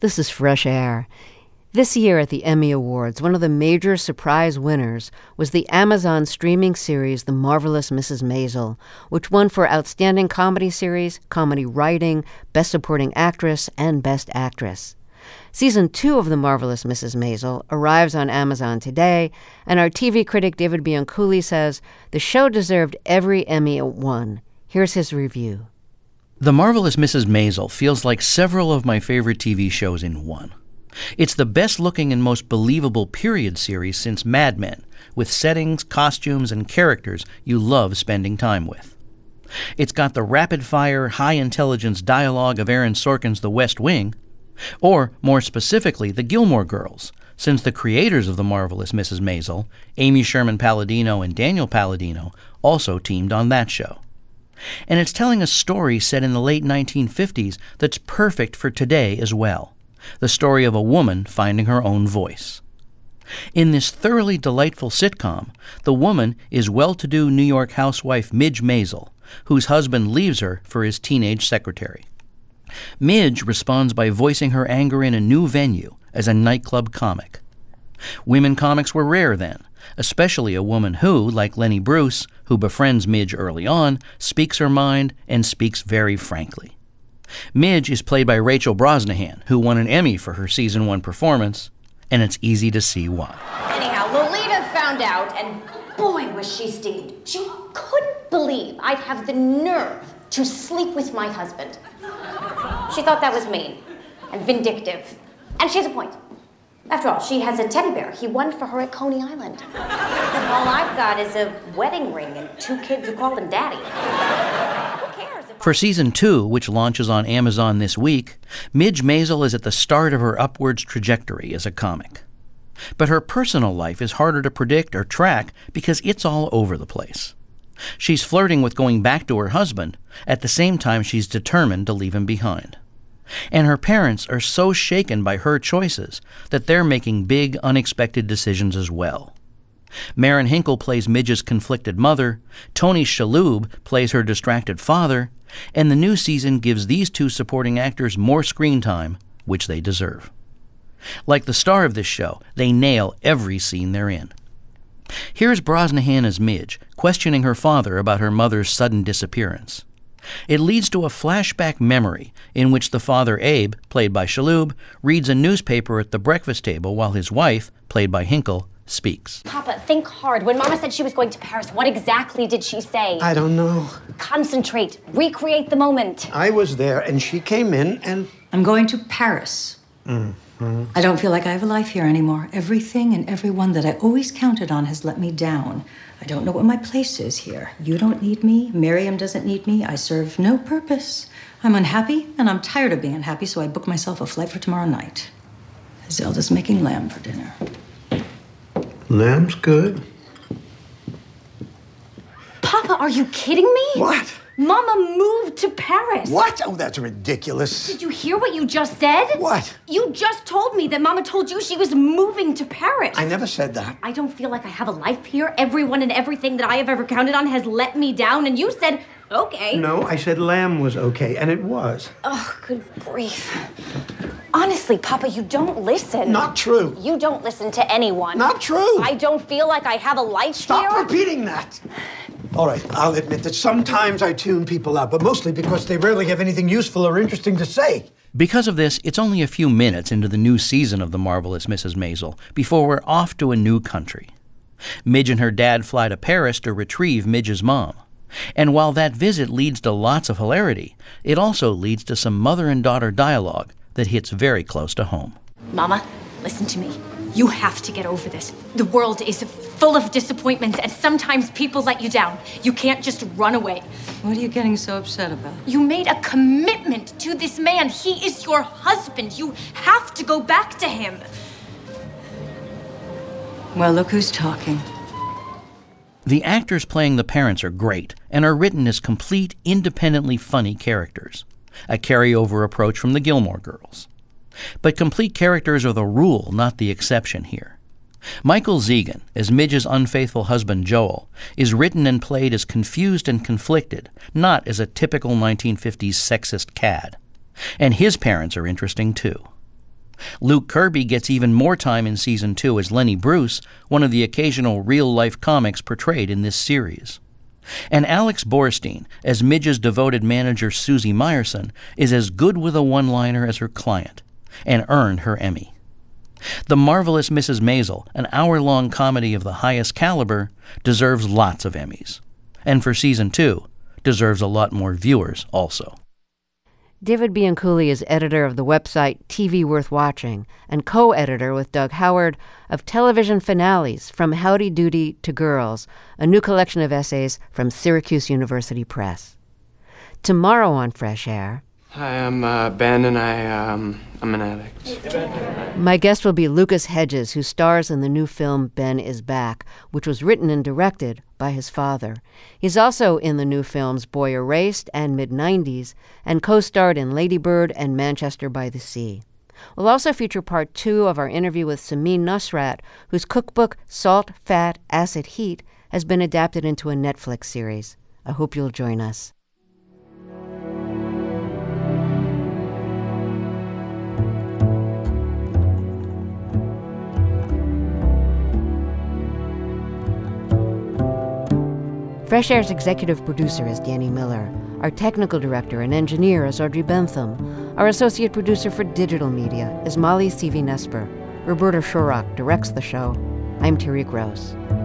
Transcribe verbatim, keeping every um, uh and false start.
This is Fresh Air. This year at the Emmy Awards, one of the major surprise winners was the Amazon streaming series The Marvelous Missus Maisel, which won for Outstanding Comedy Series, Comedy Writing, Best Supporting Actress, and Best Actress. Season two of The Marvelous Missus Maisel arrives on Amazon today, and our T V critic David Bianculli says the show deserved every Emmy it won. Here's his review. The Marvelous Missus Maisel feels like several of my favorite T V shows in one. It's the best-looking and most believable period series since Mad Men, with settings, costumes, and characters you love spending time with. It's got the rapid-fire, high-intelligence dialogue of Aaron Sorkin's The West Wing, or, more specifically, The Gilmore Girls, since the creators of The Marvelous Missus Maisel, Amy Sherman-Palladino and Daniel Palladino, also teamed on that show. And it's telling a story set in the late nineteen fifties that's perfect for today as well. The story of a woman finding her own voice. In this thoroughly delightful sitcom, the woman is well-to-do New York housewife Midge Maisel, whose husband leaves her for his teenage secretary. Midge responds by voicing her anger in a new venue as a nightclub comic. Women comics were rare then, especially a woman who, like Lenny Bruce, who befriends Midge early on, speaks her mind and speaks very frankly. Midge is played by Rachel Brosnahan, who won an Emmy for her season one performance, and it's easy to see why. Anyhow, Lolita found out, and boy, was she steamed. She couldn't believe I'd have the nerve to sleep with my husband. She thought that was mean and vindictive, and she has a point. After all, she has a teddy bear he won for her at Coney Island. All I've got is a wedding ring and two kids who call him daddy. Who cares? For season two, which launches on Amazon this week, Midge Maisel is at the start of her upwards trajectory as a comic. But her personal life is harder to predict or track because it's all over the place. She's flirting with going back to her husband, at the same time she's determined to leave him behind. And her parents are so shaken by her choices that they're making big, unexpected decisions as well. Maren Hinkle plays Midge's conflicted mother, Tony Shalhoub plays her distracted father, and the new season gives these two supporting actors more screen time, which they deserve. Like the star of this show, they nail every scene they're in. Here's Brosnahan as Midge, questioning her father about her mother's sudden disappearance. It leads to a flashback memory in which the father, Abe, played by Shalhoub, reads a newspaper at the breakfast table while his wife, played by Hinkle, speaks. Papa, think hard. When Mama said she was going to Paris, what exactly did she say? I don't know. Concentrate. Recreate the moment. I was there, and she came in, and... I'm going to Paris. Mm-hmm. I don't feel like I have a life here anymore. Everything and everyone that I always counted on has let me down. I don't know what my place is here. You don't need me. Miriam doesn't need me. I serve no purpose. I'm unhappy, and I'm tired of being unhappy, so I booked myself a flight for tomorrow night. Zelda's making lamb for dinner. Lamb's good. Papa, are you kidding me? What? Mama moved to Paris. What? Oh, that's ridiculous. Did you hear what you just said? What? You just told me that Mama told you she was moving to Paris. I never said that. I don't feel like I have a life here. Everyone and everything that I have ever counted on has let me down, and you said, okay. No, I said lamb was okay, and it was. Oh, good grief. Honestly, Papa, you don't listen. Not true. You don't listen to anyone. Not true. I don't feel like I have a life Stop here. repeating that. All right, I'll admit that sometimes I tune people out, but mostly because they rarely have anything useful or interesting to say. Because of this, it's only a few minutes into the new season of The Marvelous Missus Maisel before we're off to a new country. Midge and her dad fly to Paris to retrieve Midge's mom. And while that visit leads to lots of hilarity, it also leads to some mother and daughter dialogue that hits very close to home. Mama, listen to me. You have to get over this. The world is full of disappointments, and sometimes people let you down. You can't just run away. What are you getting so upset about? You made a commitment to this man. He is your husband. You have to go back to him. Well, look who's talking. The actors playing the parents are great and are written as complete, independently funny characters, a carryover approach from the Gilmore Girls. But complete characters are the rule, not the exception here. Michael Zegan, as Midge's unfaithful husband Joel, is written and played as confused and conflicted, not as a typical nineteen fifties sexist cad. And his parents are interesting too. Luke Kirby gets even more time in season two as Lenny Bruce, one of the occasional real-life comics portrayed in this series. And Alex Borstein, as Midge's devoted manager Susie Meyerson, is as good with a one-liner as her client, and earned her Emmy. The Marvelous Missus Maisel, an hour-long comedy of the highest caliber, deserves lots of Emmys. And for season two, deserves a lot more viewers also. David Bianculli is editor of the website T V Worth Watching and co-editor with Doug Howard of Television Finales From Howdy Doody to Girls, a new collection of essays from Syracuse University Press. Tomorrow on Fresh Air... Hi, I'm uh, Ben, and I, um, I'm an addict. My guest will be Lucas Hedges, who stars in the new film Ben is Back, which was written and directed by his father. He's also in the new films Boy Erased and mid nineties, and co-starred in Lady Bird and Manchester by the Sea. We'll also feature part two of our interview with Samin Nosrat, whose cookbook Salt, Fat, Acid, Heat has been adapted into a Netflix series. I hope you'll join us. Fresh Air's executive producer is Danny Miller. Our technical director and engineer is Audrey Bentham. Our associate producer for digital media is Molly Seavey-Nesper. Roberta Shorrock directs the show. I'm Terry Gross.